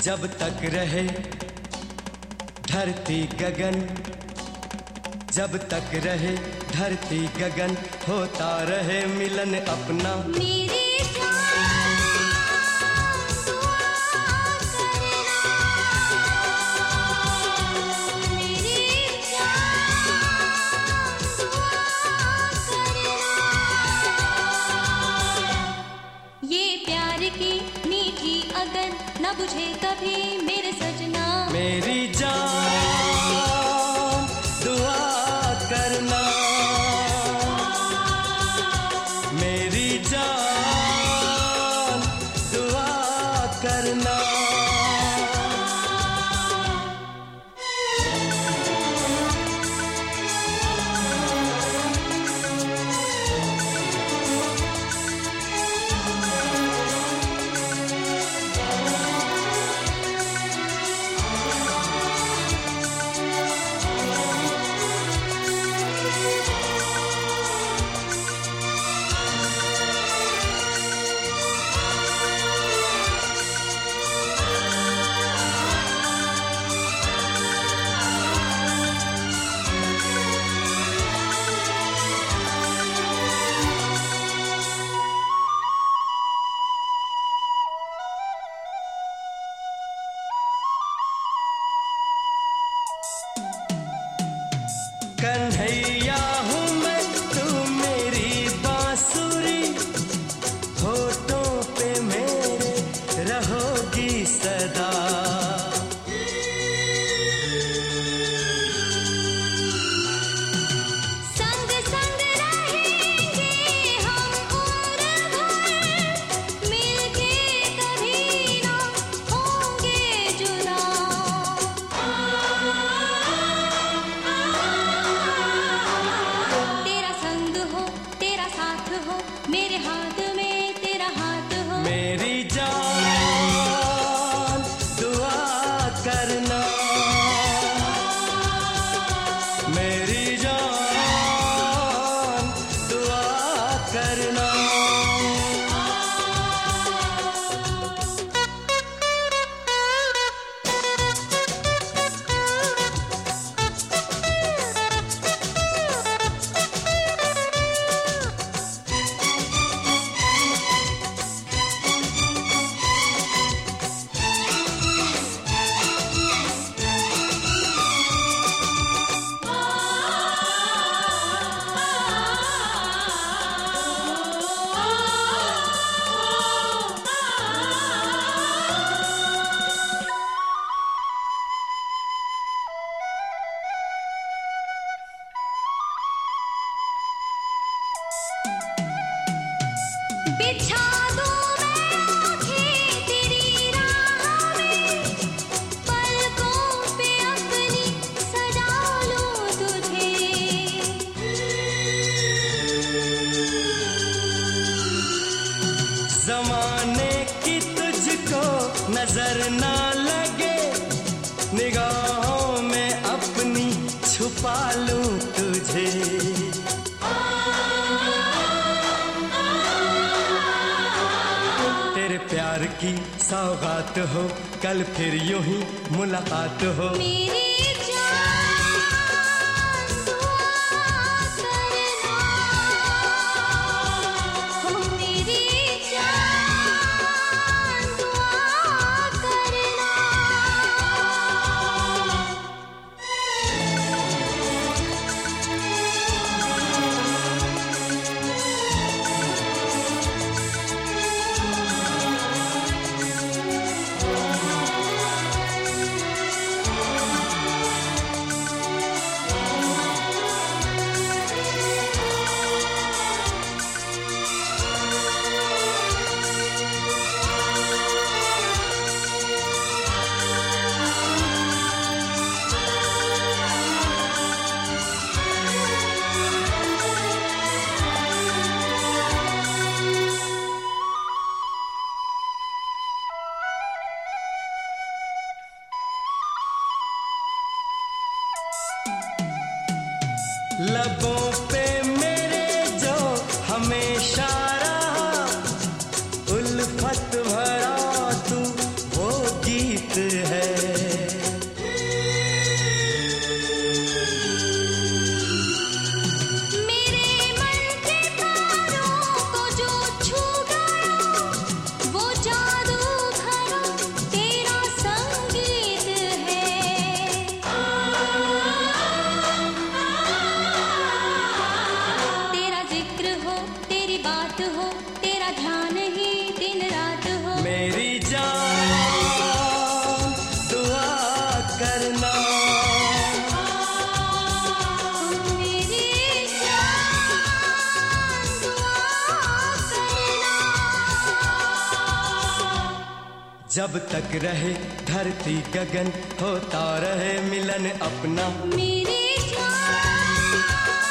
जब तक रहे धरती गगन, जब तक रहे धरती गगन, होता रहे मिलन अपना। मेरी न बुझे कभी मेरे सजना, मेरी जान दुआ करना, मेरी जान दुआ करना। कन्हैया हूँ मैं, तू मेरी बांसुरी, होठों पे मेरे रहोगी सदा। संग संग रहेंगे हम उम्र भर, मिलके कभी ना होंगे जुदा। मेरे हाथ में तेरा हाथ हो, मेरी जान दुआ करना, मेरी जान दुआ करना। बिछा दूं मैं आँखें तेरी राह में, पलकों पे अपनी सजा लूं तुझे। ज़माने की तुझको नजर ना लगे, निगाहों में अपनी छुपा लूं तुझे। प्यार की सौगात हो, कल फिर यूं ही मुलाकात हो। मेरी जान दुआ करना, हो मेरी जान दुआ करना। लबों पे मेरे जो हमेशा रहा, उल्फत भरा तू वो गीत जब तक रहे धरती गगन होता रहे मिलन अपना। मेरी जान